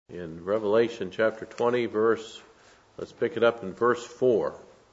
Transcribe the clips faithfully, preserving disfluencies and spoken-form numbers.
in Revelation chapter twenty, verse, let's pick it up in verse four.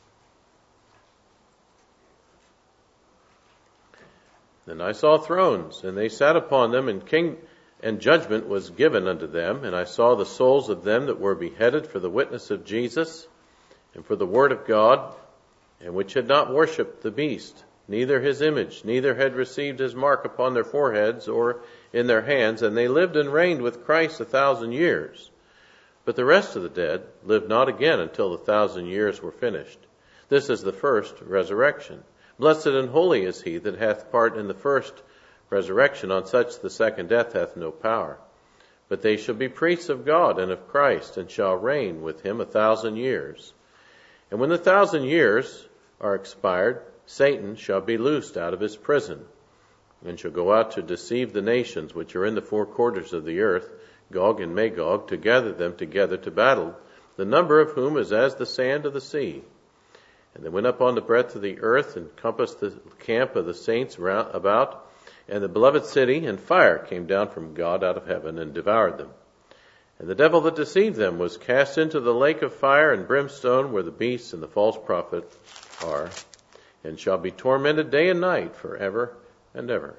And I saw thrones, and they sat upon them, and king and judgment was given unto them. And I saw the souls of them that were beheaded for the witness of Jesus, and for the word of God, and which had not worshipped the beast, neither his image, neither had received his mark upon their foreheads or in their hands, and they lived and reigned with Christ a thousand years. But the rest of the dead lived not again until the thousand years were finished. This is the first resurrection. Blessed and holy is he that hath part in the first resurrection. On such the second death hath no power. But they shall be priests of God and of Christ, and shall reign with him a thousand years. And when the thousand years are expired, Satan shall be loosed out of his prison, and shall go out to deceive the nations which are in the four quarters of the earth, Gog and Magog, to gather them together to battle, the number of whom is as the sand of the sea. And they went up on the breadth of the earth, and compassed the camp of the saints round about, and the beloved city, and fire came down from God out of heaven, and devoured them. And the devil that deceived them was cast into the lake of fire and brimstone, where the beast and the false prophet are, and shall be tormented day and night forever and ever.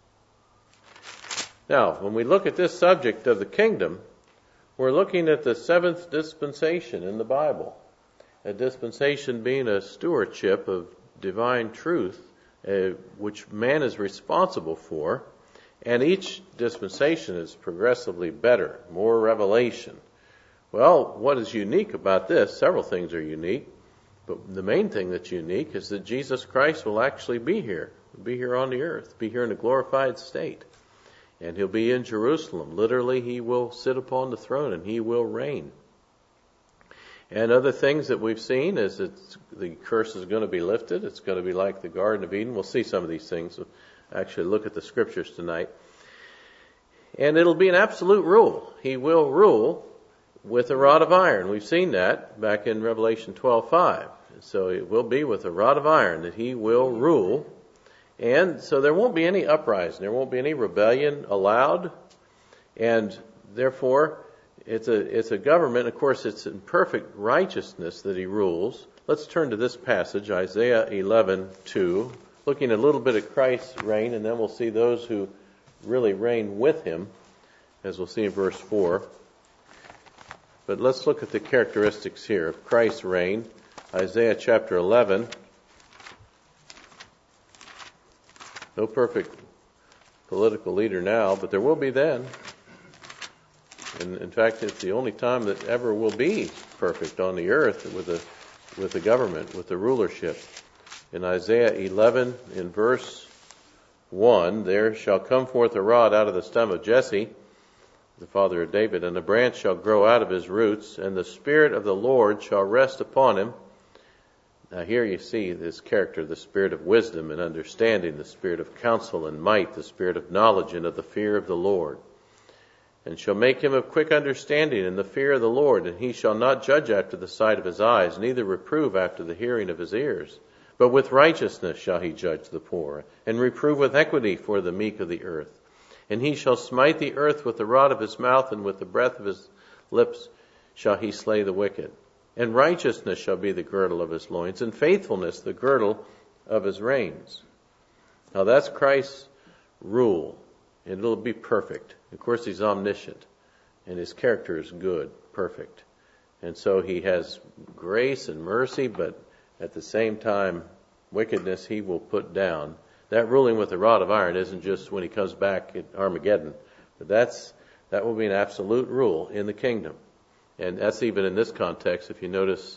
Now, when we look at this subject of the kingdom, we're looking at the seventh dispensation in the Bible. A dispensation being a stewardship of divine truth, uh, which man is responsible for. And each dispensation is progressively better, more revelation. Well, what is unique about this? Several things are unique. But the main thing that's unique is that Jesus Christ will actually be here, be here on the earth, be here in a glorified state. And he'll be in Jerusalem. Literally, he will sit upon the throne and he will reign. And other things that we've seen is that the curse is going to be lifted. It's going to be like the Garden of Eden. We'll see some of these things. We'll actually look at the scriptures tonight. And it'll be an absolute rule. He will rule with a rod of iron. We've seen that back in Revelation twelve five. So it will be with a rod of iron that he will rule. And so there won't be any uprising. There won't be any rebellion allowed. And therefore, it's a it's a government. Of course, it's in perfect righteousness that he rules. Let's turn to this passage, Isaiah eleven two, looking a little bit at Christ's reign, and then we'll see those who really reign with him, as we'll see in verse four. But let's look at the characteristics here of Christ's reign. Isaiah chapter eleven. No perfect political leader now, but there will be then. And in fact, it's the only time that ever will be perfect on the earth with the with the government, with the rulership. In Isaiah eleven, in verse one, there shall come forth a rod out of the stem of Jesse, the father of David, and a branch shall grow out of his roots, and the Spirit of the Lord shall rest upon him. Now here you see this character, the spirit of wisdom and understanding, the spirit of counsel and might, the spirit of knowledge and of the fear of the Lord. And shall make him of quick understanding in the fear of the Lord, and he shall not judge after the sight of his eyes, neither reprove after the hearing of his ears. But with righteousness shall he judge the poor, and reprove with equity for the meek of the earth. And he shall smite the earth with the rod of his mouth, and with the breath of his lips shall he slay the wicked. And righteousness shall be the girdle of his loins, and faithfulness the girdle of his reins. Now that's Christ's rule, and it'll be perfect. Of course, he's omniscient, and his character is good, perfect. And so he has grace and mercy, but at the same time, wickedness he will put down. That ruling with the rod of iron isn't just when he comes back at Armageddon, but that's that will be an absolute rule in the kingdom. And that's even in this context, if you notice,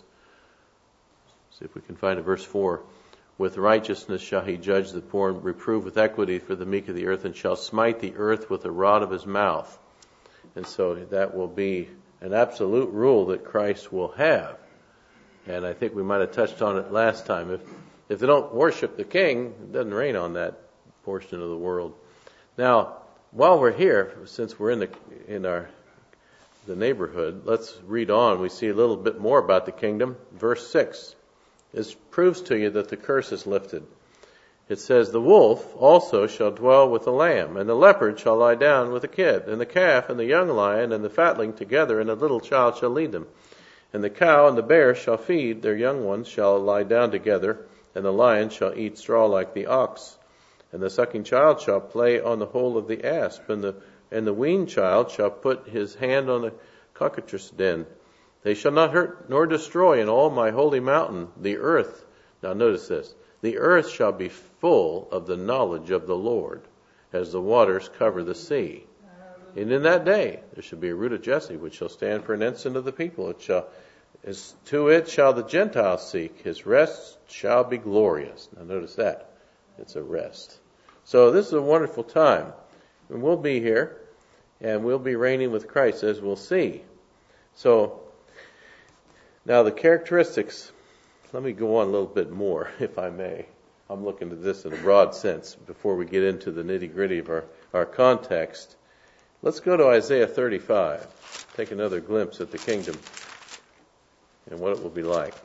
see if we can find it, verse four. With righteousness shall he judge the poor, and reprove with equity for the meek of the earth, and shall smite the earth with the rod of his mouth. And so that will be an absolute rule that Christ will have. And I think we might have touched on it last time. If if they don't worship the king, it doesn't rain on that portion of the world. Now, while we're here, since we're in the in our the neighborhood, let's read on. We see a little bit more about the kingdom. Verse six. This proves to you that the curse is lifted. It says, the wolf also shall dwell with the lamb, and the leopard shall lie down with the kid, and the calf and the young lion and the fatling together, and a little child shall lead them. And the cow and the bear shall feed, their young ones shall lie down together, and the lion shall eat straw like the ox. And the sucking child shall play on the hole of the asp, and the and the weaned child shall put his hand on the cockatrice den. They shall not hurt nor destroy in all my holy mountain the earth. Now notice this. The earth shall be full of the knowledge of the Lord, as the waters cover the sea. And in that day there shall be a root of Jesse, which shall stand for an ensign of the people. It shall, as to it shall the Gentiles seek. His rest shall be glorious. Now notice that. It's a rest. So this is a wonderful time. And we'll be here, and we'll be reigning with Christ, as we'll see. So, now the characteristics, let me go on a little bit more, if I may. I'm looking at this in a broad sense before we get into the nitty-gritty of our, our context. Let's go to Isaiah thirty-five. Take another glimpse at the kingdom and what it will be like.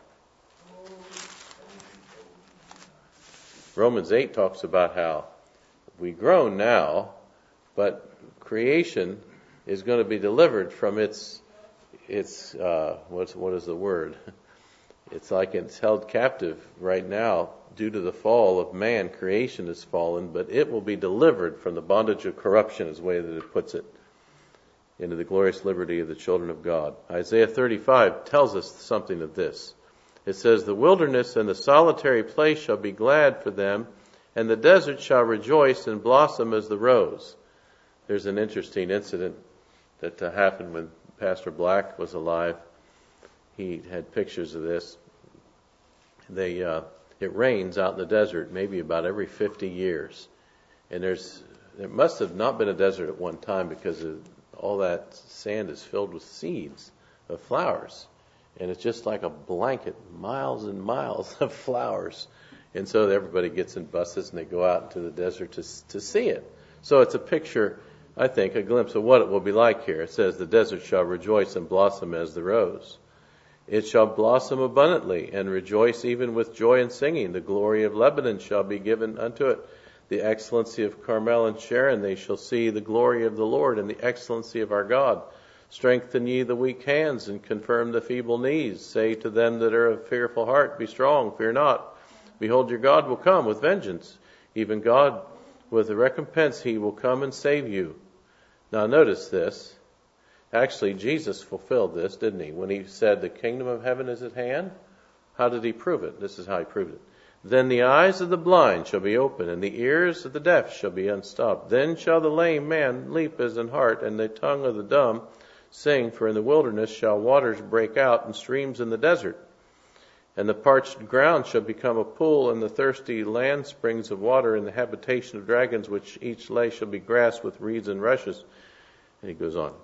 Romans eight talks about how we groan now, but creation is going to be delivered from its, its uh, what's, what is the word? It's like it's held captive right now due to the fall of man. Creation has fallen, but it will be delivered from the bondage of corruption, is the way that it puts it, into the glorious liberty of the children of God. Isaiah thirty-five tells us something of this. It says, the wilderness and the solitary place shall be glad for them, and the desert shall rejoice and blossom as the rose. There's an interesting incident that uh, happened when Pastor Black was alive. He had pictures of this. They, uh, it rains out in the desert maybe about every fifty years. And there's, there must have not been a desert at one time, because of, all that sand is filled with seeds of flowers. And it's just like a blanket, miles and miles of flowers. And so everybody gets in buses and they go out into the desert to to see it. So it's a picture, I think, a glimpse of what it will be like here. It says, the desert shall rejoice and blossom as the rose. It shall blossom abundantly and rejoice even with joy and singing. The glory of Lebanon shall be given unto it. The excellency of Carmel and Sharon, they shall see the glory of the Lord and the excellency of our God. Strengthen ye the weak hands and confirm the feeble knees. Say to them that are of fearful heart, be strong, fear not. Behold, your God will come with vengeance. Even God with a recompense, he will come and save you. Now notice this. Actually, Jesus fulfilled this, didn't he? When he said the kingdom of heaven is at hand, how did he prove it? This is how he proved it. Then the eyes of the blind shall be opened, and the ears of the deaf shall be unstopped. Then shall the lame man leap as an hart, and the tongue of the dumb sing. For in the wilderness shall waters break out, and streams in the desert. And the parched ground shall become a pool, and the thirsty land springs of water, and the habitation of dragons, which each lay shall be grass with reeds and rushes. And he goes on.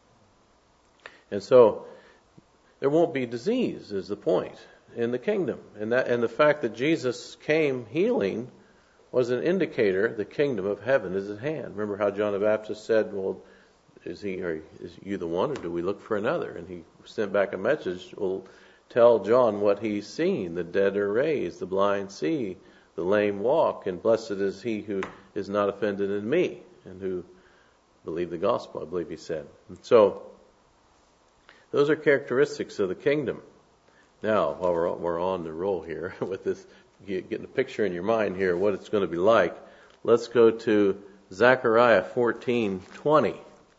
And so there won't be disease, is the point, in the kingdom. And that, and the fact that Jesus came healing was an indicator the kingdom of heaven is at hand. Remember how John the Baptist said, well, is he, or is you the one, or do we look for another? And he sent back a message, well, tell John what he's seen. The dead are raised, the blind see, the lame walk, and blessed is he who is not offended in me, and who believe the gospel, I believe he said. And so, those are characteristics of the kingdom. Now, while we're, we're on the roll here, with this, getting a picture in your mind here, what it's going to be like, let's go to Zechariah fourteen twenty.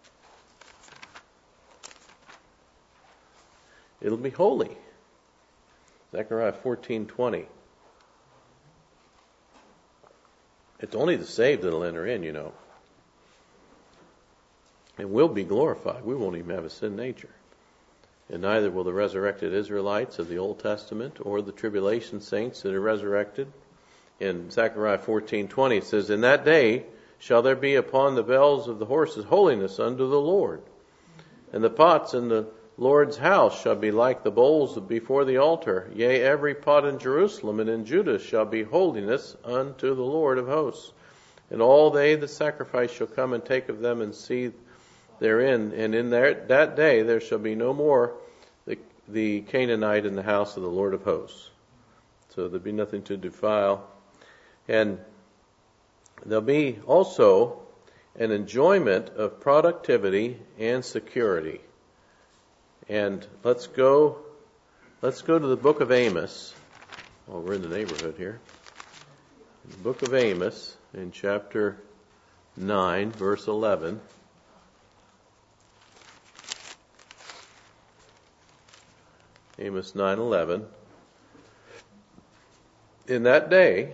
It'll be holy. Zechariah fourteen twenty. It's only the saved that'll enter in, you know. And we'll be glorified. We won't even have a sin nature. And neither will the resurrected Israelites of the Old Testament or the tribulation saints that are resurrected. In Zechariah fourteen twenty it says, in that day shall there be upon the bells of the horses holiness unto the Lord. And the pots in the Lord's house shall be like the bowls before the altar. Yea, every pot in Jerusalem and in Judah shall be holiness unto the Lord of hosts. And all they that sacrifice shall come and take of them and see therein. And in there, that day there shall be no more the, the Canaanite in the house of the Lord of hosts. So there'll be nothing to defile. And there'll be also an enjoyment of productivity and security. And let's go, let's go to the book of Amos. Oh, we're in the neighborhood here. The book of Amos in chapter nine, verse eleven. Amos nine eleven. In that day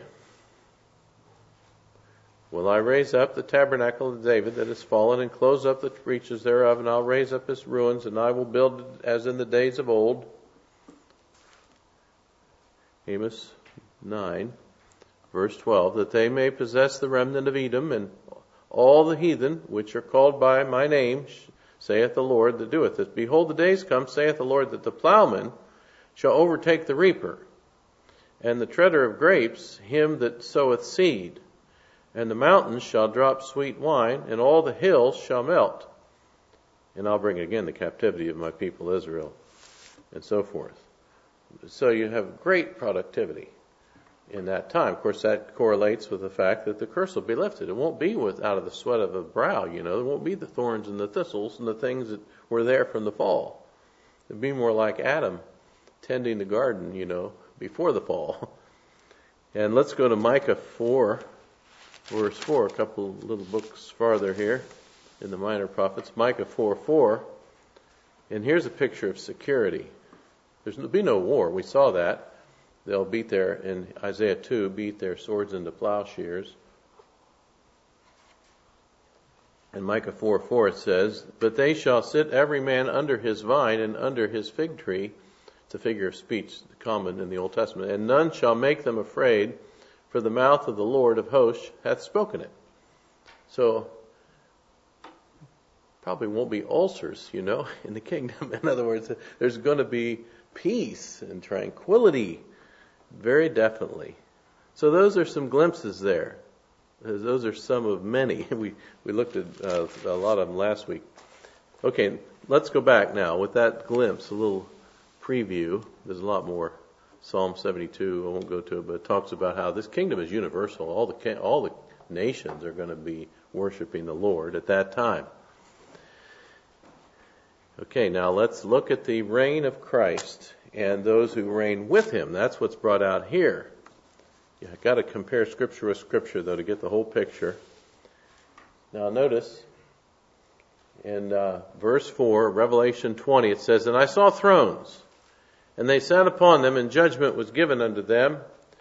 will I raise up the tabernacle of David that is fallen, and close up the breaches thereof, and I'll raise up its ruins, and I will build it as in the days of old. Amos nine, verse twelve, that they may possess the remnant of Edom, and all the heathen which are called by my name, saith the Lord that doeth it. Behold, the days come, saith the Lord, that the plowman shall overtake the reaper, and the treader of grapes him that soweth seed. And the mountains shall drop sweet wine, and all the hills shall melt. And I'll bring again the captivity of my people Israel, and so forth. So you have great productivity in that time. Of course, that correlates with the fact that the curse will be lifted. It won't be with out of the sweat of the brow, you know. There won't be the thorns and the thistles and the things that were there from the fall. It'd be more like Adam tending the garden, you know, before the fall. And let's go to Micah four, verse four, a couple little books farther here in the Minor Prophets. Micah four four. And here's a picture of security. There's no, be no war. We saw that. They'll beat their, in Isaiah two, beat their swords into plowshares. In Micah four four it says, but they shall sit every man under his vine and under his fig tree. It's a figure of speech common in the Old Testament. And none shall make them afraid, for the mouth of the Lord of hosts hath spoken it. So, probably won't be ulcers, you know, in the kingdom. In other words, there's going to be peace and tranquility, very definitely. So those are some glimpses there. Those are some of many. We we looked at uh, a lot of them last week. Okay, let's go back now with that glimpse, a little preview. There's a lot more. Psalm seventy-two, I won't go to it, but it talks about how this kingdom is universal. All the all the nations are going to be worshiping the Lord at that time. Okay, now let's look at the reign of Christ and those who reign with him. That's what's brought out here. You've got to compare Scripture with Scripture, though, to get the whole picture. Now notice in uh, verse four, Revelation twenty, it says, and I saw thrones, and they sat upon them, and judgment was given unto them.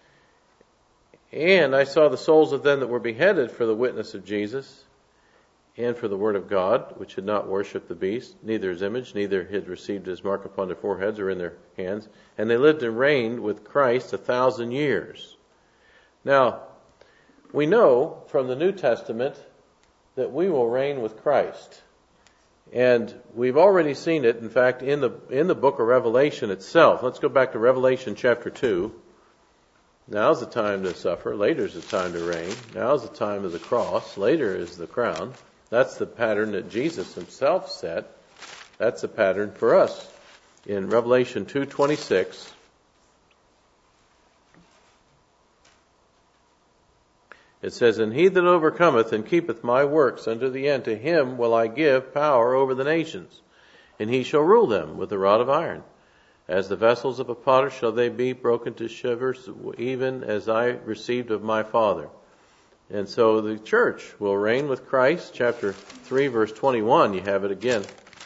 And I saw the souls of them that were beheaded for the witness of Jesus, and for the word of God, which had not worshipped the beast, neither his image, neither had received his mark upon their foreheads or in their hands. And they lived and reigned with Christ a thousand years. Now, we know from the New Testament that we will reign with Christ. And we've already seen it, in fact, in the in the book of Revelation itself. Let's go back to Revelation chapter two. Now's the time to suffer. Later is the time to reign. Now's the time of the cross. Later is the crown. That's the pattern that Jesus himself set. That's the pattern for us. In Revelation two twenty-six, it says, and he that overcometh and keepeth my works unto the end, to him will I give power over the nations, and he shall rule them with a rod of iron. As the vessels of a potter shall they be broken to shivers, even as I received of my Father. And so the church will reign with Christ. Chapter three, verse twenty-one, you have it again.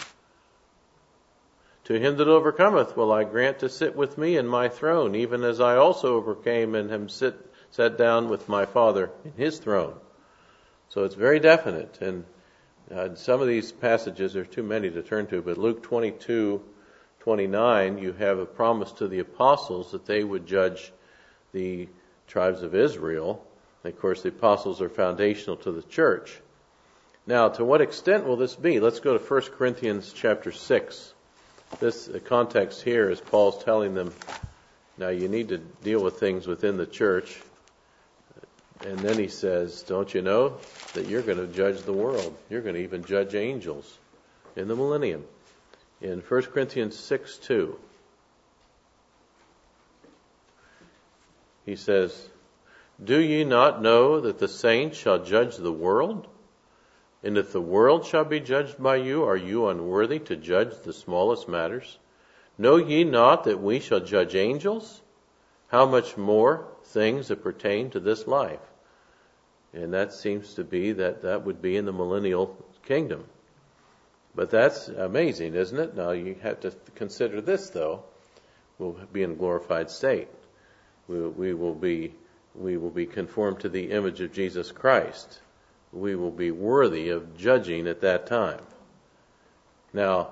To him that overcometh will I grant to sit with me in my throne, even as I also overcame and am sit, sat down with my Father in his throne. So it's very definite. And uh, some of these passages, there are too many to turn to, but Luke twenty-two twenty-nine, you have a promise to the apostles that they would judge the tribes of Israel. And of course, the apostles are foundational to the church. Now, to what extent will this be? Let's go to First Corinthians chapter six. This uh, context here is Paul's telling them, now you need to deal with things within the church. And then he says, don't you know that you're going to judge the world? You're going to even judge angels in the millennium. In First Corinthians six two, he says, Do ye not know that the saints shall judge the world? And if the world shall be judged by you, are you unworthy to judge the smallest matters? Know ye not that we shall judge angels? How much more things that pertain to this life? And that seems to be that that would be in the millennial kingdom. But that's amazing, isn't it? Now you have to consider this, though. We'll be in a glorified state. We, we will be we will be conformed to the image of Jesus Christ. We will be worthy of judging at that time. Now,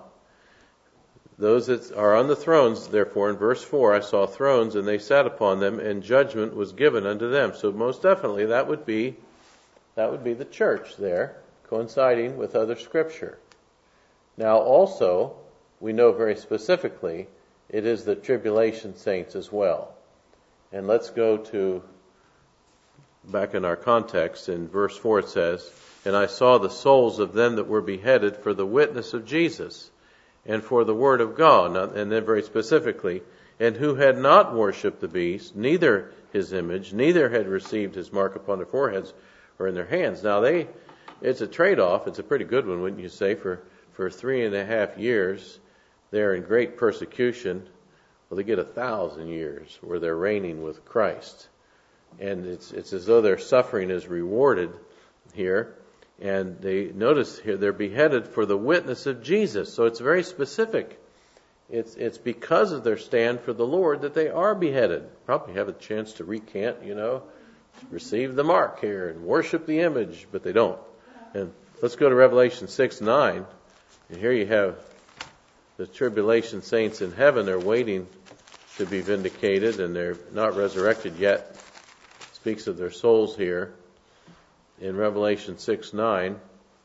those that are on the thrones, therefore, in verse four, I saw thrones, and they sat upon them, and judgment was given unto them. So most definitely that would be that would be the church there, coinciding with other scripture. Now also, we know very specifically, it is the tribulation saints as well. And let's go to, back in our context, in verse four it says, And I saw the souls of them that were beheaded for the witness of Jesus, and for the word of God. Now, and then very specifically, and who had not worshipped the beast, neither his image, neither had received his mark upon their foreheads or in their hands. Now they, it's a trade-off. It's a pretty good one, wouldn't you say? For, for three and a half years, they're in great persecution. Well, they get a thousand years where they're reigning with Christ. And it's, it's as though their suffering is rewarded here. And they notice here they're beheaded for the witness of Jesus. So it's very specific. It's it's because of their stand for the Lord that they are beheaded. Probably have a chance to recant, you know, receive the mark here and worship the image, but they don't. And let's go to Revelation six nine. And here you have the tribulation saints in heaven. They're waiting to be vindicated, and they're not resurrected yet. It speaks of their souls here. In Revelation six nine,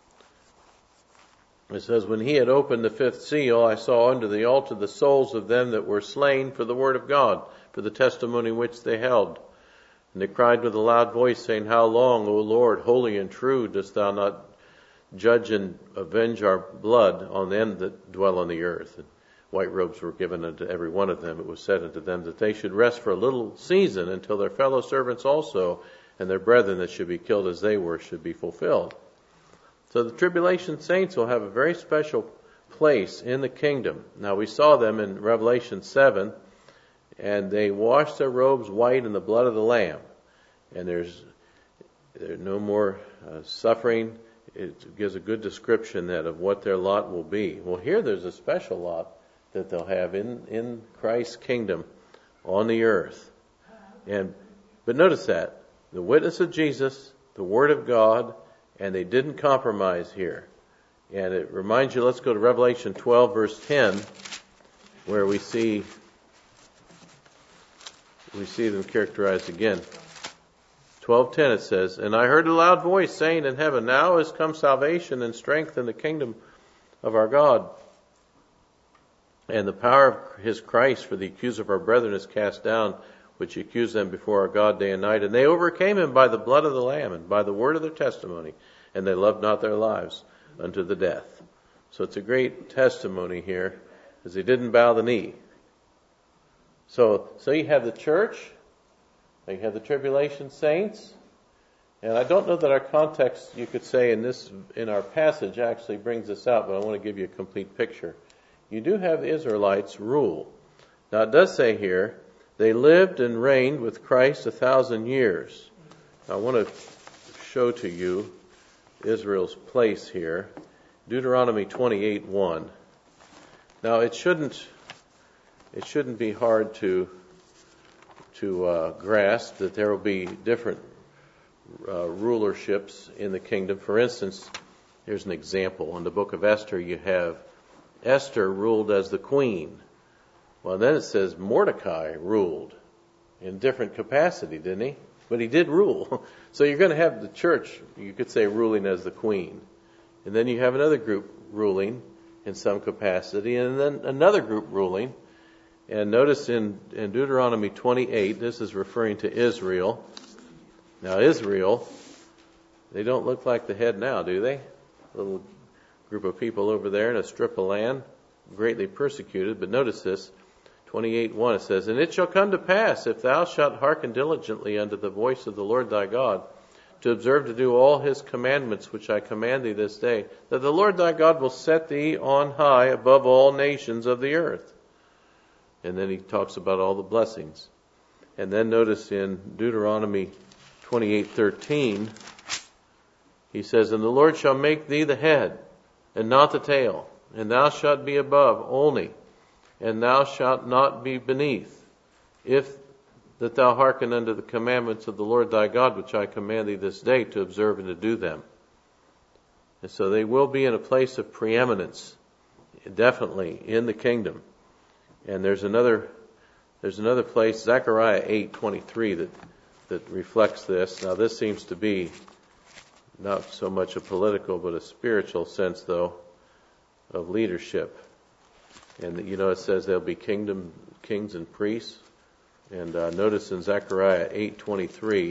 it says, When he had opened the fifth seal, I saw under the altar the souls of them that were slain for the word of God, for the testimony which they held. And they cried with a loud voice, saying, How long, O Lord, holy and true, dost thou not judge and avenge our blood on them that dwell on the earth? And white robes were given unto every one of them. It was said unto them that they should rest for a little season until their fellow servants also and their brethren that should be killed as they were should be fulfilled. So the tribulation saints will have a very special place in the kingdom. Now we saw them in Revelation seven, and they washed their robes white in the blood of the Lamb. And there's, there's no more uh, suffering. It gives a good description that of what their lot will be. Well, here there's a special lot that they'll have in, in Christ's kingdom on the earth. And but notice that. The witness of Jesus, the Word of God, and they didn't compromise here. And it reminds you, let's go to Revelation twelve, verse ten, where we see we see them characterized again. twelve ten it says, And I heard a loud voice saying in heaven, Now is come salvation and strength in the kingdom of our God. And the power of his Christ, for the accuser of our brethren is cast down, which accused them before our God day and night. And they overcame him by the blood of the Lamb and by the word of their testimony. And they loved not their lives unto the death. So it's a great testimony here, as they didn't bow the knee. So, so you have the church, you have the tribulation saints, and I don't know that our context, you could say, in this, in our passage actually brings this out, but I want to give you a complete picture. You do have the Israelites rule. Now it does say here, they lived and reigned with Christ a thousand years. Now, I want to show to you Israel's place here. Deuteronomy twenty-eight one. Now, it shouldn't it shouldn't be hard to to uh, grasp that there will be different uh, rulerships in the kingdom. For instance, here's an example. In the book of Esther, you have Esther ruled as the queen. Well, then it says Mordecai ruled in different capacity, didn't he? But he did rule. So you're going to have the church, you could say, ruling as the queen. And then you have another group ruling in some capacity, and then another group ruling. And notice in, in Deuteronomy twenty-eight, this is referring to Israel. Now Israel, they don't look like the head now, do they? A little group of people over there in a strip of land, greatly persecuted. But notice this. twenty-eight one, it says, And it shall come to pass, if thou shalt hearken diligently unto the voice of the Lord thy God, to observe to do all his commandments which I command thee this day, that the Lord thy God will set thee on high above all nations of the earth. And then he talks about all the blessings. And then notice in Deuteronomy twenty-eight thirteen, he says, And the Lord shall make thee the head, and not the tail, and thou shalt be above only, and thou shalt not be beneath, if that thou hearken unto the commandments of the Lord thy God, which I command thee this day, to observe and to do them. And so they will be in a place of preeminence, definitely, in the kingdom. And there's another there's another place, Zechariah eight twenty-three, that, that reflects this. Now this seems to be not so much a political but a spiritual sense, though, of leadership. And you know it says there'll be kingdom kings and priests. And uh, notice in Zechariah eight twenty-three,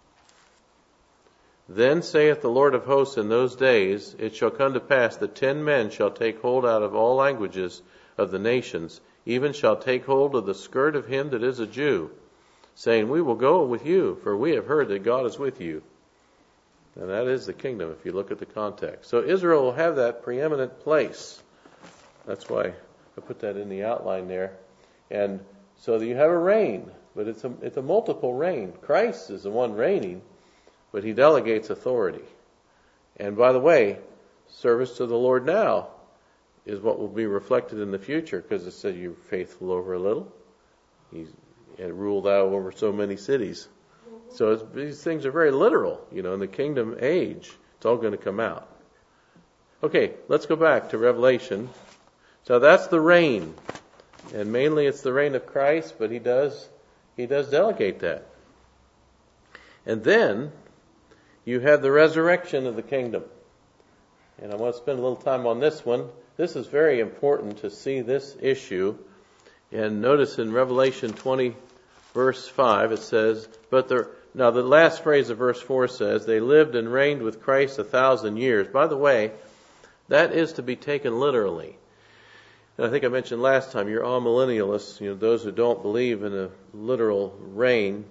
Then saith the Lord of hosts in those days, It shall come to pass that ten men shall take hold out of all languages of the nations, even shall take hold of the skirt of him that is a Jew, saying, We will go with you, for we have heard that God is with you. And that is the kingdom, if you look at the context. So Israel will have that preeminent place. That's why I put that in the outline there. And so you have a reign, but it's a, it's a multiple reign. Christ is the one reigning, but he delegates authority. And by the way, service to the Lord now is what will be reflected in the future, because it said you're faithful over a little. He's and ruled out over so many cities. So it's, these things are very literal, you know, in the kingdom age. It's all going to come out. Okay, let's go back to Revelation. So that's the reign. And mainly it's the reign of Christ, but he does he does delegate that. And then you have the resurrection of the kingdom. And I want to spend a little time on this one. This is very important to see this issue. And notice in Revelation twenty, verse five, it says, But the now the last phrase of verse four says, They lived and reigned with Christ a thousand years. By the way, that is to be taken literally. And I think I mentioned last time, you're all millennialists, you know, those who don't believe in a literal reign,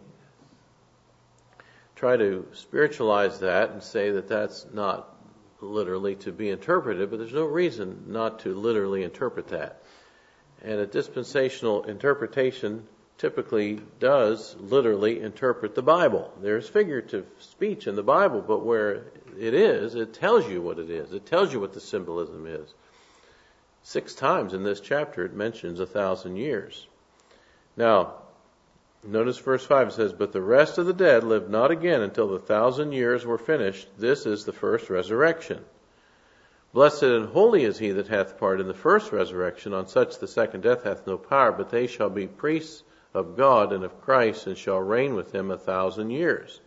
try to spiritualize that and say that that's not literally to be interpreted, but there's no reason not to literally interpret that. And a dispensational interpretation typically does literally interpret the Bible. There's figurative speech in the Bible, but where it is, it tells you what it is. It tells you what the symbolism is. Six times in this chapter it mentions a thousand years. Now, notice verse five, it says, But the rest of the dead lived not again until the thousand years were finished. This is the first resurrection. Blessed and holy is he that hath part in the first resurrection. On such the second death hath no power, but they shall be priests of God and of Christ, and shall reign with him a thousand years.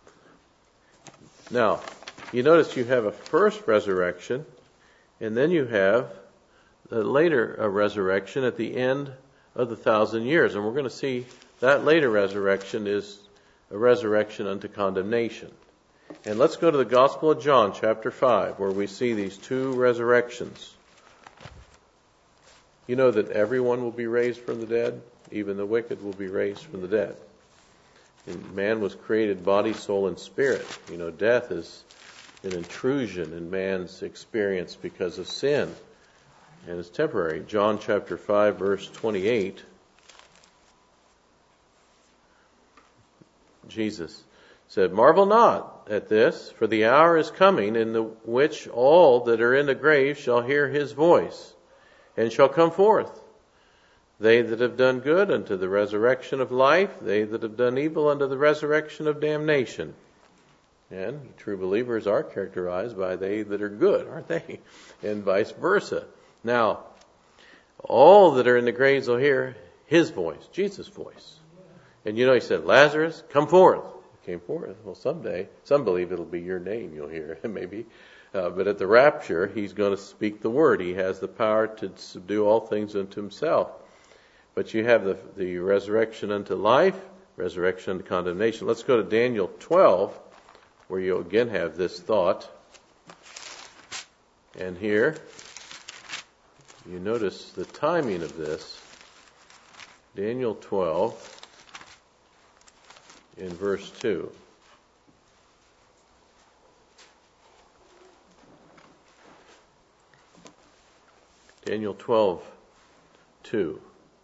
Now, you notice you have a first resurrection, and then you have a later a resurrection at the end of the thousand years. And we're going to see that later resurrection is a resurrection unto condemnation. And let's go to the Gospel of John, chapter five, where we see these two resurrections. You know that everyone will be raised from the dead? Even the wicked will be raised from the dead. And man was created body, soul, and spirit. You know, death is an intrusion in man's experience because of sin. And it's temporary. John chapter five, verse twenty-eight. Jesus said, Marvel not at this, for the hour is coming in the which all that are in the grave shall hear his voice, and shall come forth. They that have done good unto the resurrection of life, they that have done evil unto the resurrection of damnation. And true believers are characterized by they that are good, aren't they? And vice versa. Now, all that are in the graves will hear his voice, Jesus' voice. And you know, he said, Lazarus, come forth. He came forth. Well, someday, some believe it'll be your name you'll hear, maybe. Uh, but at the rapture, he's going to speak the word. He has the power to subdue all things unto himself. But you have the, the resurrection unto life, resurrection unto condemnation. Let's go to Daniel twelve, where you again have this thought. And here, you notice the timing of this. Daniel twelve, in verse two. Daniel twelve, two.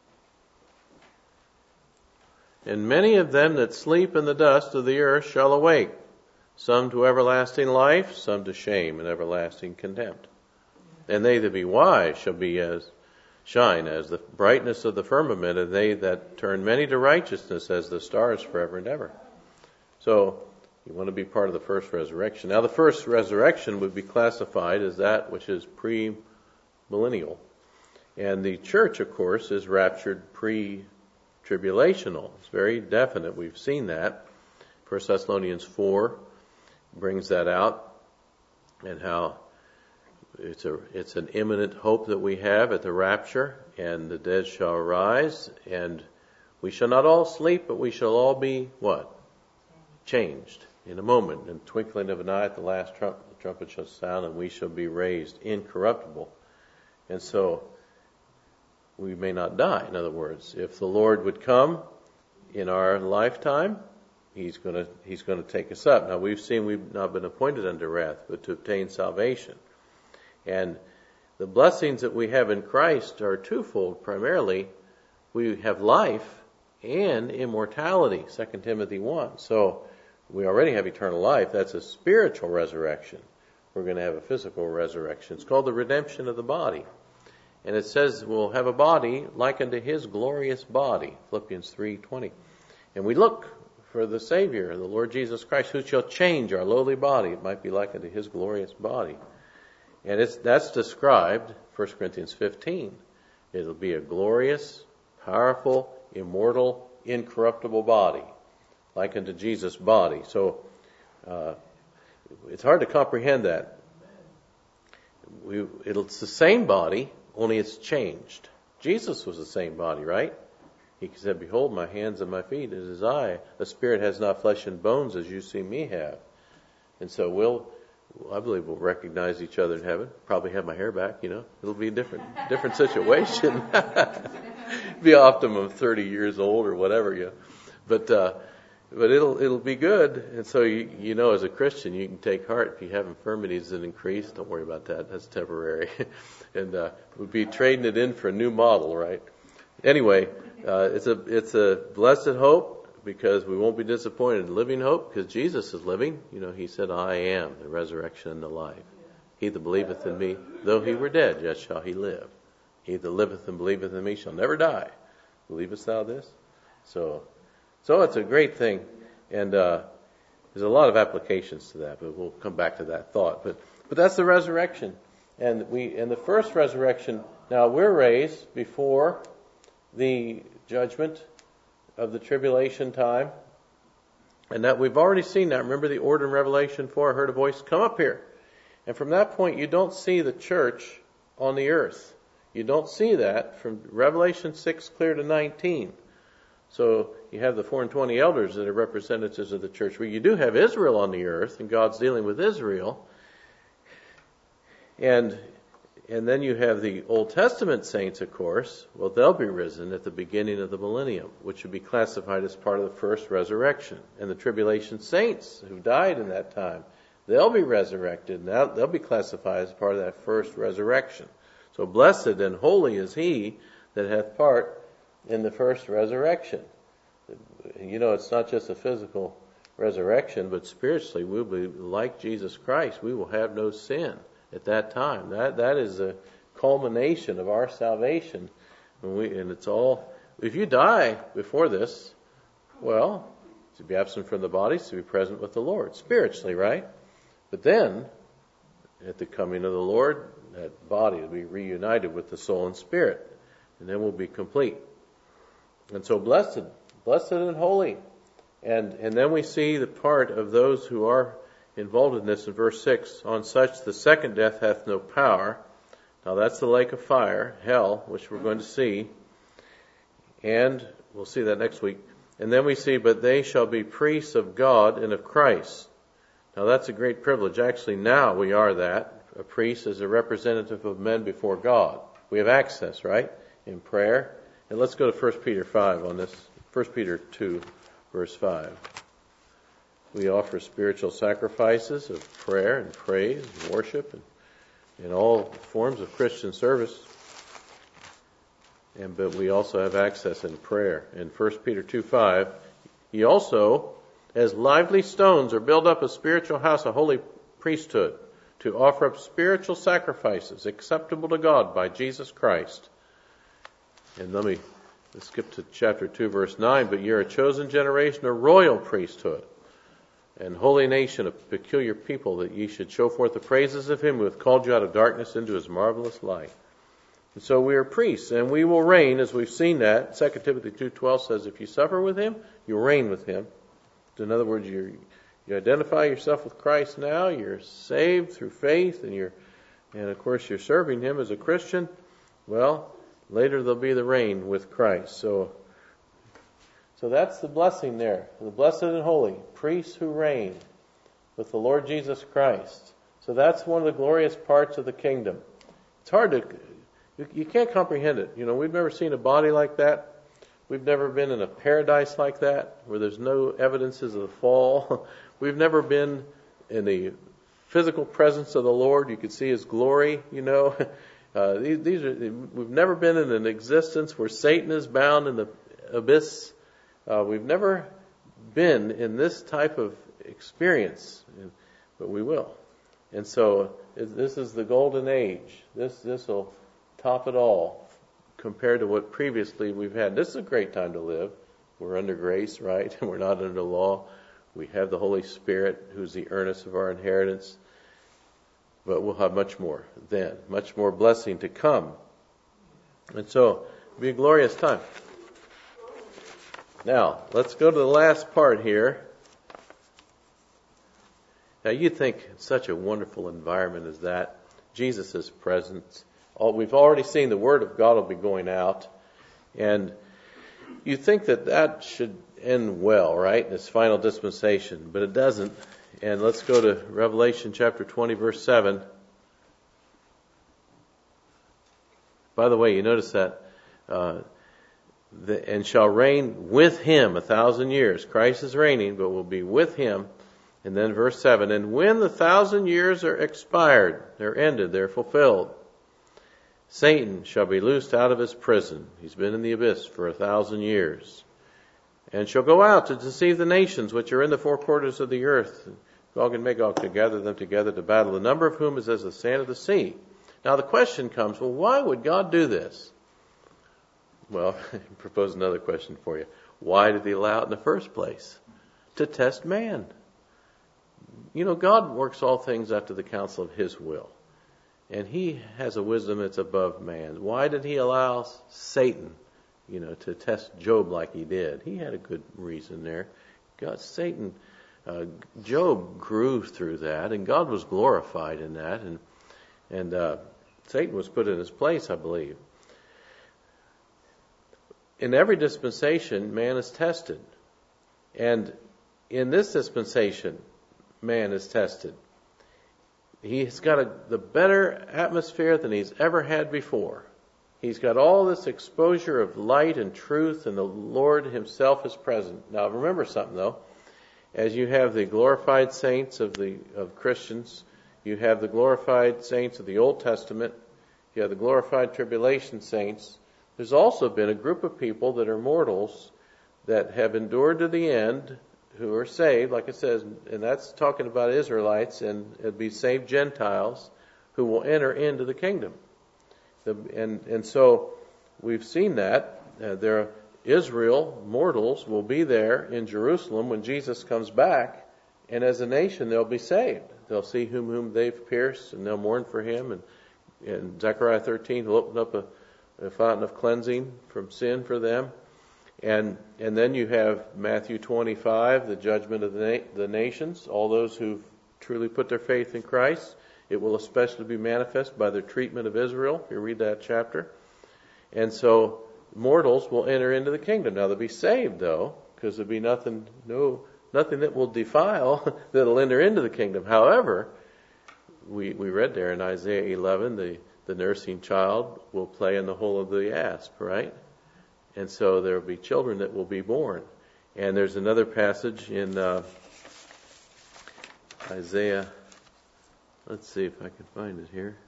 And many of them that sleep in the dust of the earth shall awake, some to everlasting life, some to shame and everlasting contempt. And they that be wise shall be as shine as the brightness of the firmament, and they that turn many to righteousness as the stars forever and ever. So you want to be part of the first resurrection. Now the first resurrection would be classified as that which is pre-millennial. And the church, of course, is raptured pre-tribulational. It's very definite. We've seen that. First Thessalonians four brings that out, and how it's a it's an imminent hope that we have at the rapture, and the dead shall rise, and we shall not all sleep, but we shall all be what? Changed in a moment, in the twinkling of an eye at the last trump, the trumpet shall sound, and we shall be raised incorruptible. And so we may not die. In other words, if the Lord would come in our lifetime, He's going to He's going to take us up. Now we've seen we've not been appointed unto wrath, but to obtain salvation. And the blessings that we have in Christ are twofold. Primarily, we have life and immortality. Second Timothy one. So we already have eternal life. That's a spiritual resurrection. We're going to have a physical resurrection. It's called the redemption of the body. And it says we'll have a body like unto His glorious body. Philippians three twenty. And we look for the Savior, the Lord Jesus Christ, who shall change our lowly body. It might be like unto His glorious body. And it's, that's described, First Corinthians fifteen. It'll be a glorious, powerful, immortal, incorruptible body, like unto Jesus' body. So uh, it's hard to comprehend that. We, it'll, it's the same body, only it's changed. Jesus was the same body, right? He said, behold, my hands and my feet is His eye. The Spirit has not flesh and bones as you see me have. And so we'll, I believe we'll recognize each other in heaven. Probably have my hair back, you know. It'll be a different, different situation. Be optimum thirty years old or whatever, you know. But, uh, but it'll, it'll be good. And so you, you know, as a Christian, you can take heart. If you have infirmities that increase, don't worry about that. That's temporary. and, uh, we'll be trading it in for a new model, right? Anyway, uh, it's a, it's a blessed hope, because we won't be disappointed in living hope, because Jesus is living. You know, He said, I am the resurrection and the life. He that believeth in me, though he were dead, yet shall he live. He that liveth and believeth in me shall never die. Believest thou this? So, so it's a great thing. And, uh, there's a lot of applications to that, but we'll come back to that thought. But, but that's the resurrection. And we, in the first resurrection, now we're raised before the judgment of the tribulation time, and that we've already seen that. Remember the order in Revelation four, I heard a voice, come up here. And from that point, you don't see the church on the earth. You don't see that from Revelation six clear to nineteen. So you have the four and twenty elders that are representatives of the church. Well, you do have Israel on the earth, and God's dealing with Israel. And And then you have the Old Testament saints, of course. Well, they'll be risen at the beginning of the millennium, which would be classified as part of the first resurrection. And the tribulation saints who died in that time, they'll be resurrected. Now they'll be classified as part of that first resurrection. So blessed and holy is he that hath part in the first resurrection. You know, it's not just a physical resurrection, but spiritually we'll be like Jesus Christ. We will have no sin at that time. That that is the culmination of our salvation. And, we, and it's all, if you die before this, well, to be absent from the body, to be present with the Lord, spiritually, right? But then, at the coming of the Lord, that body will be reunited with the soul and spirit, and then we'll be complete. And so blessed, blessed and holy. And and then we see the part of those who are involved in this in verse six. On such the second death hath no power. Now that's the lake of fire, hell, which we're going to see. And we'll see that next week. And then we see, but they shall be priests of God and of Christ. Now that's a great privilege. Actually, now we are that. A priest is a representative of men before God. We have access, right? In prayer And let's go to First Peter five on this. First Peter two, verse five. We offer spiritual sacrifices of prayer and praise and worship and, and all forms of Christian service. And but we also have access in prayer. In First Peter two five, he also, as lively stones, are built up a spiritual house, a holy priesthood, to offer up spiritual sacrifices acceptable to God by Jesus Christ. And let me let's skip to chapter two, verse nine. But you're a chosen generation, a royal priesthood, and holy nation, a peculiar people, that ye should show forth the praises of him who hath called you out of darkness into his marvelous light. And so we are priests, and we will reign, as we've seen that. Second Timothy two twelve says, if you suffer with him, you'll reign with him. In other words, you're, you identify yourself with Christ now, you're saved through faith, and you're, and of course you're serving him as a Christian. Well, later there'll be the reign with Christ. So, so that's the blessing there. The blessed and holy, priests who reign with the Lord Jesus Christ. So that's one of the glorious parts of the kingdom. It's hard to, you, you can't comprehend it. You know, we've never seen a body like that. We've never been in a paradise like that, where there's no evidences of the fall. We've never been in the physical presence of the Lord. You could see his glory, you know. Uh, these, these are, we've never been in an existence where Satan is bound in the abyss. Uh, we've never been in this type of experience, but we will. And so this is the golden age. This this will top it all compared to what previously we've had. This is a great time to live. We're under grace, right? We're not under law. We have the Holy Spirit, who's the earnest of our inheritance. But we'll have much more then, much more blessing to come. And so, it'll be a glorious time. Now, let's go to the last part here. Now, you think such a wonderful environment as that, Jesus' presence. All, we've already seen the Word of God will be going out. And you think that that should end well, right? This final dispensation. But it doesn't. And let's go to Revelation chapter twenty, verse seven. By the way, you notice that, uh, the, and shall reign with him a thousand years. Christ is reigning, but will be with him. And then verse seven, and when the thousand years are expired, they're ended, they're fulfilled, Satan shall be loosed out of his prison. He's been in the abyss for a thousand years. And shall go out to deceive the nations which are in the four quarters of the earth, Gog and Magog, to gather them together to battle, the number of whom is as the sand of the sea. Now the question comes, well, why would God do this? Well, I propose another question for you. Why did he allow it in the first place? To test man. You know, God works all things after the counsel of his will. And he has a wisdom that's above man. Why did he allow Satan, you know, to test Job like he did? He had a good reason there. God, Satan, uh, Job grew through that, and God was glorified in that, and and uh, Satan was put in his place, I believe. In every dispensation, man is tested, and in this dispensation, man is tested. He's got a, the better atmosphere than he's ever had before. He's got all this exposure of light and truth, and the Lord himself is present. Now remember something though. As you have the glorified saints of the of Christians, you have the glorified saints of the Old Testament, you have the glorified tribulation saints. There's also been a group of people that are mortals that have endured to the end, who are saved, like it says, and that's talking about Israelites, and it'd be saved Gentiles who will enter into the kingdom. The, and and so we've seen that uh, there, Israel mortals will be there in Jerusalem when Jesus comes back, and as a nation they'll be saved. They'll see whom whom they've pierced, and they'll mourn for him. And in Zechariah thirteen, he'll open up a, a fountain of cleansing from sin for them. And and then you have Matthew twenty-five, the judgment of the, na- the nations, all those who've truly put their faith in Christ. It will especially be manifest by their treatment of Israel. You read that chapter. And so mortals will enter into the kingdom. Now they'll be saved though, because there'll be nothing, no, nothing that will defile that'll enter into the kingdom. However, we we read there in Isaiah eleven, the, the nursing child will play in the hole of the asp, right? And so there will be children that will be born. And there's another passage in uh, Isaiah. Let's see if I can find it here.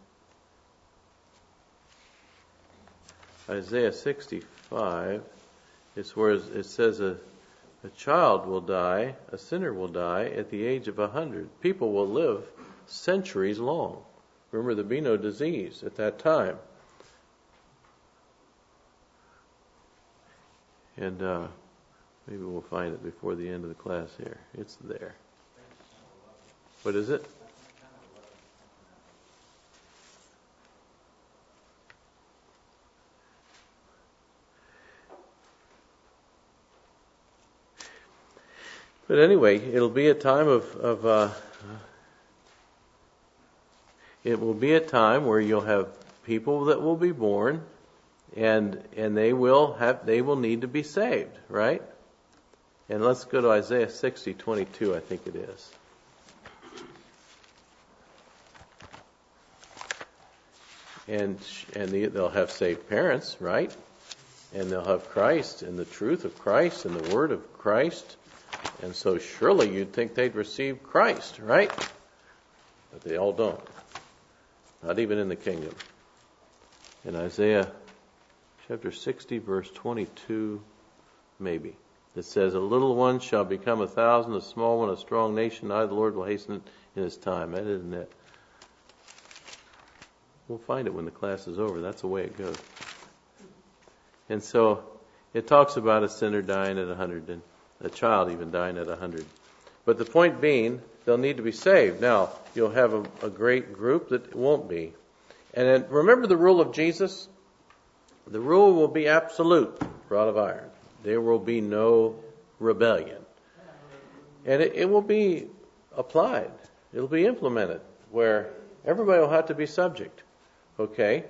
Isaiah sixty-five. It's where it says a, a child will die, a sinner will die at the age of a hundred. People will live centuries long. Remember, there'd be no disease at that time. And uh, maybe we'll find it before the end of the class here. It's there. What is it? But anyway, it'll be a time of, of uh, it will be a time where you'll have people that will be born, and and they will have they will need to be saved, right? And let's go to Isaiah sixty twenty-two, I think it is. And and the, they'll have saved parents, right? And they'll have Christ and the truth of Christ and the word of Christ. And so surely you'd think they'd receive Christ, right? But they all don't. Not even in the kingdom. In Isaiah chapter sixty, verse twenty-two, maybe, it says, "A little one shall become a thousand, a small one a strong nation. I, the Lord, will hasten it in his time." That isn't it. We'll find it when the class is over. That's the way it goes. And so it talks about a sinner dying at a hundred, and a child even dying at a hundred. But the point being, they'll need to be saved. Now, you'll have a, a great group that won't be. And then, remember the rule of Jesus? The rule will be absolute, rod of iron. There will be no rebellion. And it, it will be applied. It'll be implemented, where everybody will have to be subject. Okay?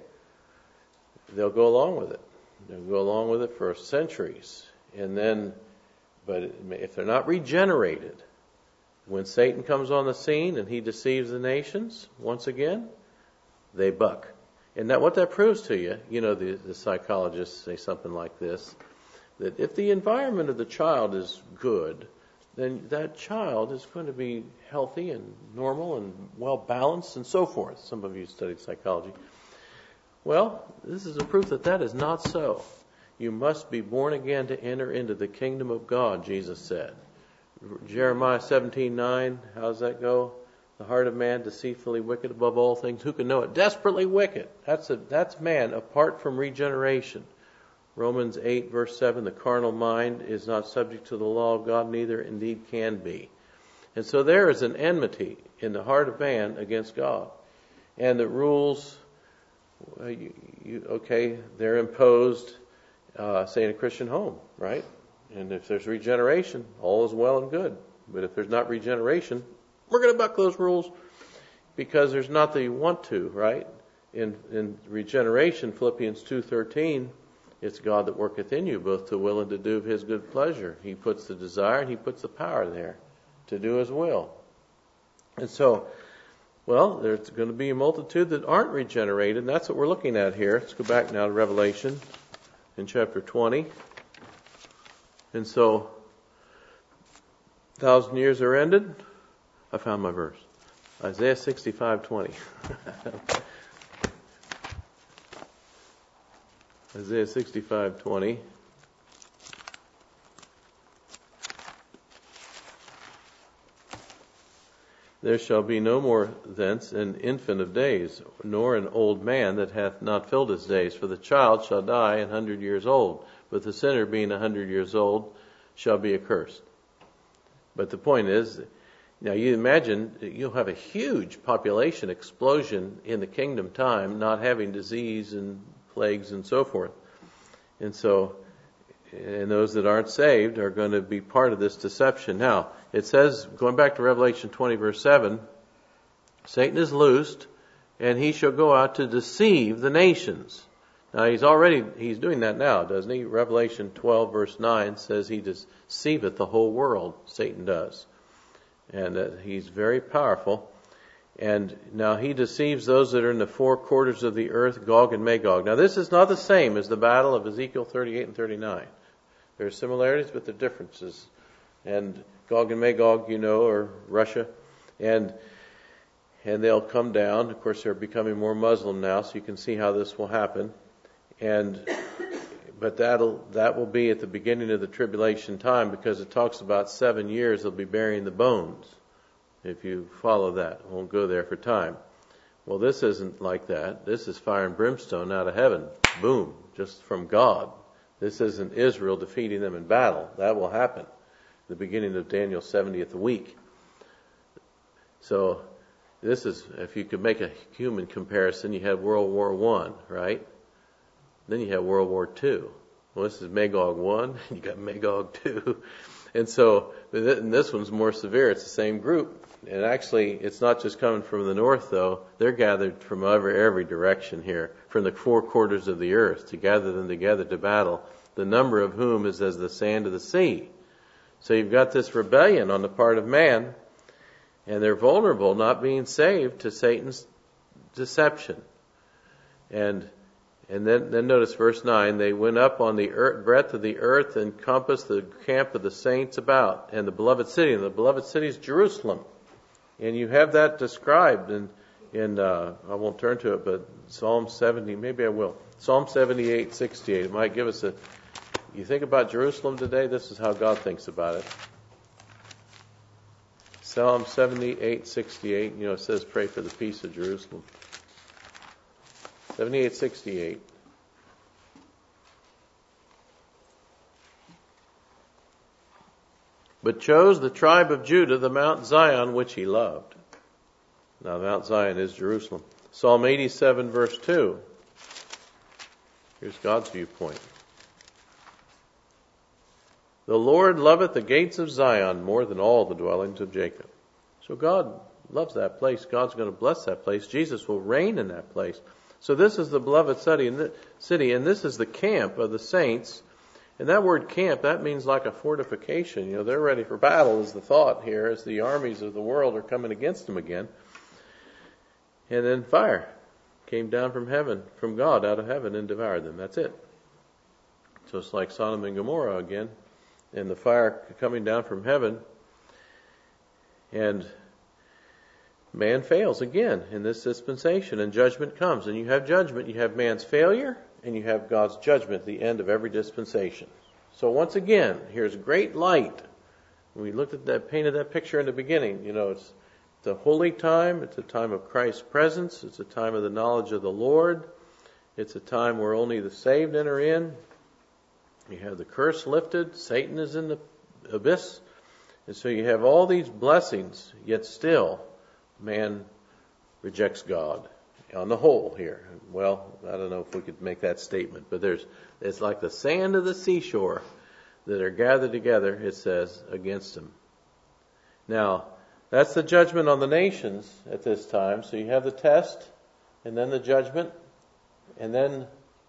They'll go along with it. They'll go along with it for centuries. And then, but if they're not regenerated, when Satan comes on the scene and he deceives the nations once again, they buck. And that what that proves to you, you know, the, the psychologists say something like this, that if the environment of the child is good, then that child is going to be healthy and normal and well balanced and so forth. Some of you studied psychology. Well, this is a proof that that is not so. You must be born again to enter into the kingdom of God, Jesus said. Jeremiah seventeen nine, how does that go? The heart of man deceitfully wicked above all things. Who can know it? Desperately wicked. That's a, that's man apart from regeneration. Romans eight verse seven, the carnal mind is not subject to the law of God, neither indeed can be. And so there is an enmity in the heart of man against God. And the rules, uh, you, you, okay, they're imposed, uh, say in a Christian home, right? And if there's regeneration, all is well and good. But if there's not regeneration, we're going to buck those rules because there's not that you want to, right? In, in regeneration, Philippians two thirteen, it's God that worketh in you, both to will and to do of his good pleasure. He puts the desire and he puts the power there to do his will. And so, well, there's going to be a multitude that aren't regenerated, and that's what we're looking at here. Let's go back now to Revelation in chapter twenty. And so, thousand years are ended. I found my verse. Isaiah sixty-five twenty. Isaiah sixty-five twenty. There shall be no more thence an infant of days, nor an old man that hath not filled his days. For the child shall die an hundred years old, but the sinner being a hundred years old shall be accursed. But the point is, now you imagine you'll have a huge population explosion in the kingdom time, not having disease and plagues and so forth. And so, and those that aren't saved are going to be part of this deception. Now, it says, going back to Revelation twenty verse seven, Satan is loosed and he shall go out to deceive the nations. Now he's already, he's doing that now, doesn't he? Revelation twelve verse nine says he deceiveth the whole world, Satan does. And that he's very powerful. And now he deceives those that are in the four quarters of the earth, Gog and Magog. Now this is not the same as the battle of Ezekiel thirty-eight and thirty-nine. There are similarities, but there are differences. And Gog and Magog, you know, are Russia. And and they'll come down. Of course, they're becoming more Muslim now, so you can see how this will happen. And but that'll that will be at the beginning of the tribulation time, because it talks about seven years they'll be burying the bones. If you follow that, I won't go there for time. Well, this isn't like that. This is fire and brimstone out of heaven. Boom, just from God. This isn't Israel defeating them in battle. That will happen at the beginning of Daniel's seventieth week. So this is, if you could make a human comparison, you have World War One, right? Then you have World War Two. Well, this is Magog One, and you got Magog Two. And so, and this one's more severe. It's the same group. And actually, it's not just coming from the north, though. They're gathered from every, every direction here, from the four quarters of the earth, to gather them together to battle, the number of whom is as the sand of the sea. So you've got this rebellion on the part of man, and they're vulnerable, not being saved, to Satan's deception. And And then, then notice verse nine, they went up on the earth, breadth of the earth and compassed the camp of the saints about, and the beloved city. And the beloved city is Jerusalem. And you have that described in, in uh, I won't turn to it, but Psalm seventy, maybe I will. Psalm seventy-eight, sixty-eight. It might give us a, you think about Jerusalem today, this is how God thinks about it. Psalm seventy-eight, sixty-eight, you know, it says pray for the peace of Jerusalem. seventy-eight, sixty-eight. But chose the tribe of Judah, the Mount Zion, which he loved. Now, Mount Zion is Jerusalem. Psalm eighty-seven, verse two. Here's God's viewpoint. The Lord loveth the gates of Zion more than all the dwellings of Jacob. So God loves that place. God's going to bless that place. Jesus will reign in that place. So this is the beloved city, and this is the camp of the saints. And that word camp, that means like a fortification. You know, they're ready for battle is the thought here, as the armies of the world are coming against them again. And then fire came down from heaven, from God out of heaven, and devoured them. That's it. So it's like Sodom and Gomorrah again, and the fire coming down from heaven. And man fails again in this dispensation, and judgment comes. And you have judgment. You have man's failure, and you have God's judgment at the end of every dispensation. So once again, here's great light. When we looked at that, painted that picture in the beginning, you know, it's the holy time. It's a time of Christ's presence. It's a time of the knowledge of the Lord. It's a time where only the saved enter in. You have the curse lifted. Satan is in the abyss. And so you have all these blessings, yet still man rejects God on the whole here. Well, I don't know if we could make that statement, but there's it's like the sand of the seashore that are gathered together, it says, against him. Now, that's the judgment on the nations at this time. So you have the test, and then the judgment, and then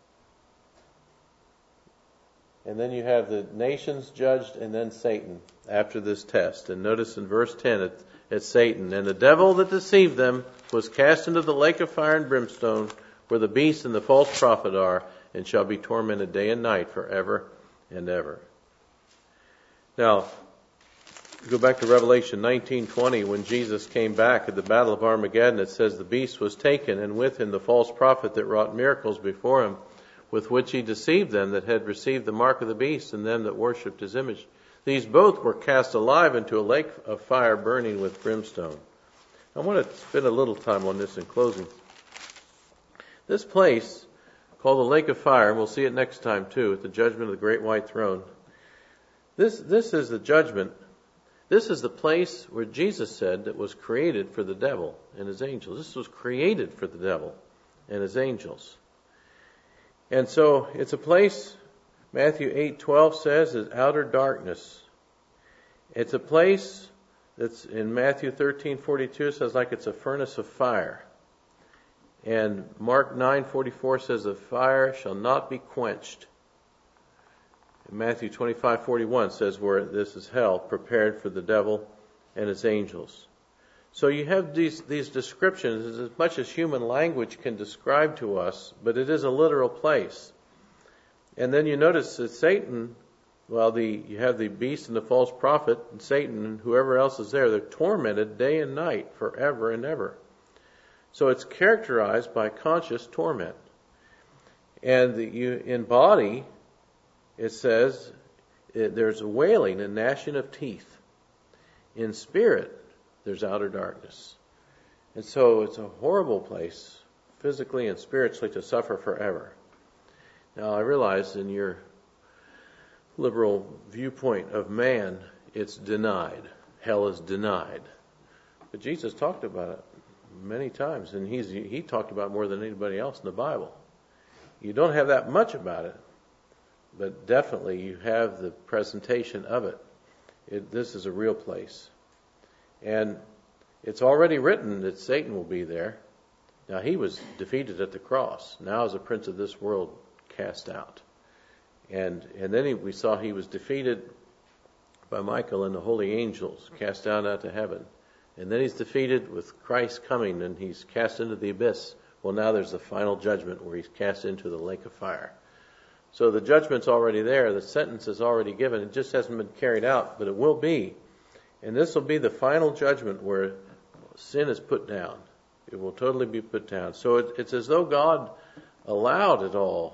and then you have the nations judged, and then Satan after this test. And notice in verse ten, it, it's Satan. And the devil that deceived them was cast into the lake of fire and brimstone, where the beast and the false prophet are, and shall be tormented day and night forever and ever. Now, go back to Revelation nineteen twenty, when Jesus came back at the battle of Armageddon. It says the beast was taken, and with him the false prophet that wrought miracles before him, with which he deceived them that had received the mark of the beast, and them that worshipped his image. These both were cast alive into a lake of fire burning with brimstone. I want to spend a little time on this in closing. This place, called the lake of fire, and we'll see it next time too, at the judgment of the great white throne. This, this is the judgment. This is the place where Jesus said that was created for the devil and his angels. This was created for the devil and his angels. And so it's a place, Matthew eight twelve says, is outer darkness. It's a place that's in Matthew thirteen forty-two says like it's a furnace of fire. And Mark nine forty-four says the fire shall not be quenched. And Matthew twenty-five forty-one says where this is hell, prepared for the devil and his angels. So you have these, these descriptions as much as human language can describe to us, but it is a literal place. And then you notice that Satan, well, the you have the beast and the false prophet, and Satan and whoever else is there, they're tormented day and night forever and ever. So it's characterized by conscious torment. And the, you, in body, it says it, there's a wailing and gnashing of teeth. In spirit, there's outer darkness. And so it's a horrible place, physically and spiritually, to suffer forever. Now, I realize in your liberal viewpoint of man, it's denied. Hell is denied. But Jesus talked about it many times, and he's, he talked about it more than anybody else in the Bible. You don't have that much about it, but definitely you have the presentation of it. It this is a real place. And it's already written that Satan will be there. Now, he was defeated at the cross. Now is the prince of this world cast out. And and then he, we saw he was defeated by Michael and the holy angels, cast down out to heaven. And then he's defeated with Christ coming, and he's cast into the abyss. Well, now there's the final judgment where he's cast into the lake of fire. So the judgment's already there. The sentence is already given. It just hasn't been carried out, but it will be. And this will be the final judgment where sin is put down. It will totally be put down. So it, it's as though God allowed it all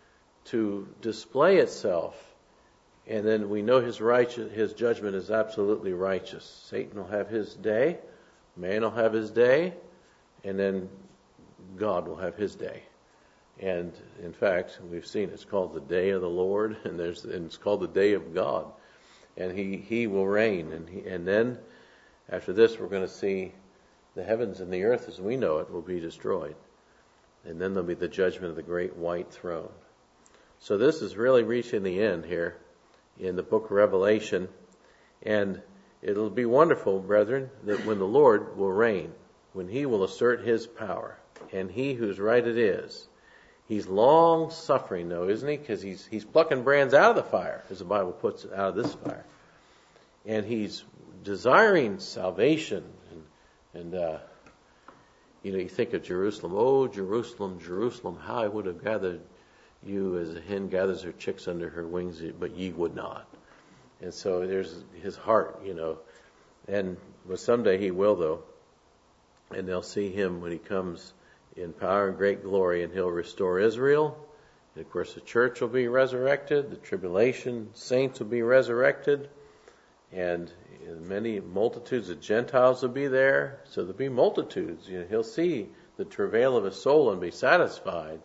to display itself. And then we know his righteous, his judgment is absolutely righteous. Satan will have his day. Man will have his day. And then God will have his day. And in fact, we've seen it's called the day of the Lord, and there's and it's called the day of God. And he, he will reign. And he, and then after this, we're going to see the heavens and the earth as we know it will be destroyed. And then there'll be the judgment of the great white throne. So this is really reaching the end here in the book of Revelation. And it'll be wonderful, brethren, that when the Lord will reign, when he will assert his power, and he whose right it is. He's long suffering, though, isn't he? Because he's he's plucking brands out of the fire, as the Bible puts it, out of this fire. And he's desiring salvation. And, and uh, you know, you think of Jerusalem. Oh, Jerusalem, Jerusalem, how I would have gathered you as a hen gathers her chicks under her wings, but ye would not. And so there's his heart, you know. And well, someday he will, though. And they'll see him when he comes in power and great glory, and he'll restore Israel. And of course, the church will be resurrected. The tribulation saints will be resurrected. And many multitudes of Gentiles will be there. So there'll be multitudes. You know, he'll see the travail of his soul and be satisfied.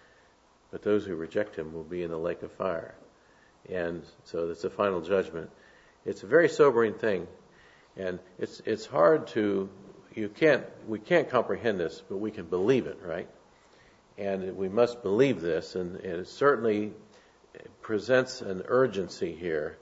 But those who reject him will be in the lake of fire. And so that's the final judgment. It's a very sobering thing. And it's it's hard to You can't, we can't comprehend this, but we can believe it, right? And we must believe this, and, and it certainly presents an urgency here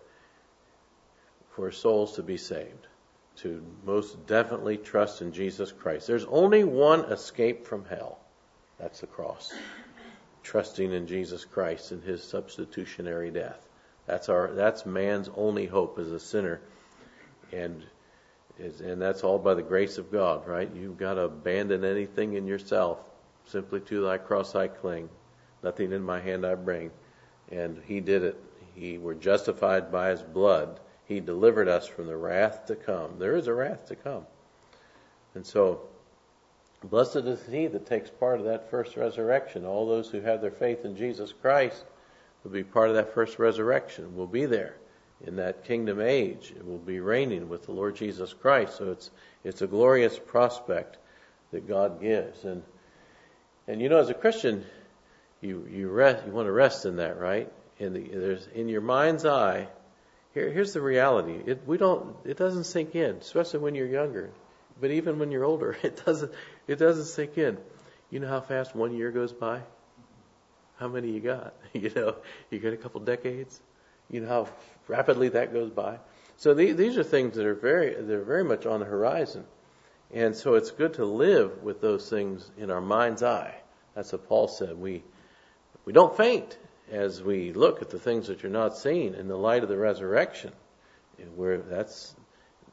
for souls to be saved, to most definitely trust in Jesus Christ. There's only one escape from hell. That's the cross. Trusting in Jesus Christ and his substitutionary death. That's our, that's man's only hope as a sinner. And And that's all by the grace of God, right? You've got to abandon anything in yourself. Simply to thy cross I cling. Nothing in my hand I bring. And he did it. He were justified by his blood. He delivered us from the wrath to come. There is a wrath to come. And so, blessed is he that takes part of that first resurrection. All those who have their faith in Jesus Christ will be part of that first resurrection. Will be there. In that kingdom age, it will be reigning with the Lord Jesus Christ. So it's it's a glorious prospect that God gives, and and you know, as a Christian, you you rest, you want to rest in that, right? In the there's in your mind's eye. Here here's the reality. It we don't it doesn't sink in, especially when you're younger, but even when you're older, it doesn't it doesn't sink in. You know how fast one year goes by? How many you got? You know, you got a couple decades. You know how rapidly that goes by. So the, these are things that are very, they're very much on the horizon. And so it's good to live with those things in our mind's eye. That's what Paul said. We, we don't faint as we look at the things that you're not seeing in the light of the resurrection. Where that's,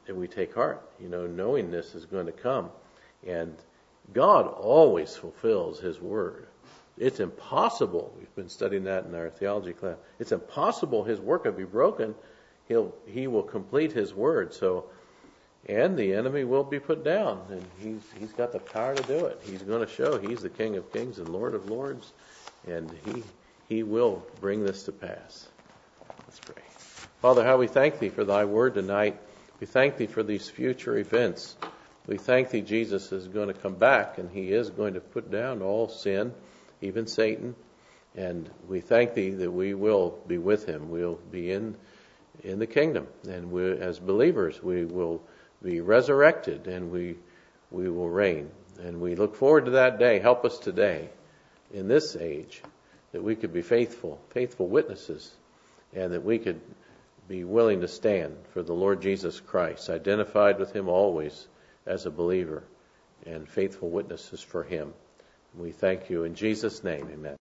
and we take heart, you know, knowing this is going to come. And God always fulfills His word. It's impossible. We've been studying that in our theology class. It's impossible His work will be broken. He'll, He will complete His word. So, and the enemy will be put down, and He's He's got the power to do it. He's going to show He's the King of Kings and Lord of Lords, and He He will bring this to pass. Let's pray. Father, how we thank Thee for Thy word tonight. We thank Thee for these future events. We thank Thee, Jesus is going to come back, and He is going to put down all sin, even Satan. And we thank Thee that we will be with Him. We'll be in in the kingdom. And we, as believers, we will be resurrected, and we we will reign. And we look forward to that day. Help us today, in this age, that we could be faithful, faithful witnesses, and that we could be willing to stand for the Lord Jesus Christ, identified with Him always as a believer, and faithful witnesses for Him. We thank You in Jesus' name. Amen.